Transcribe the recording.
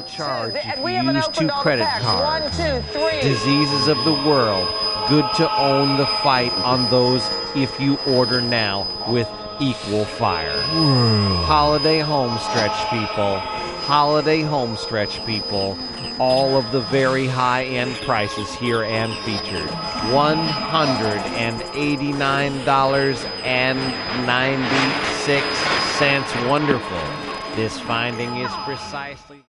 charge if We you haven't use opened 2 all the credit packs. cards. 1, 2, 3. Diseases of the world. Good to own the fight on those if you order now with Equal Fire. Holiday homestretch people. Holiday homestretch people. All of the very high-end prices here and featured. $189.96. Wonderful. This finding is precisely...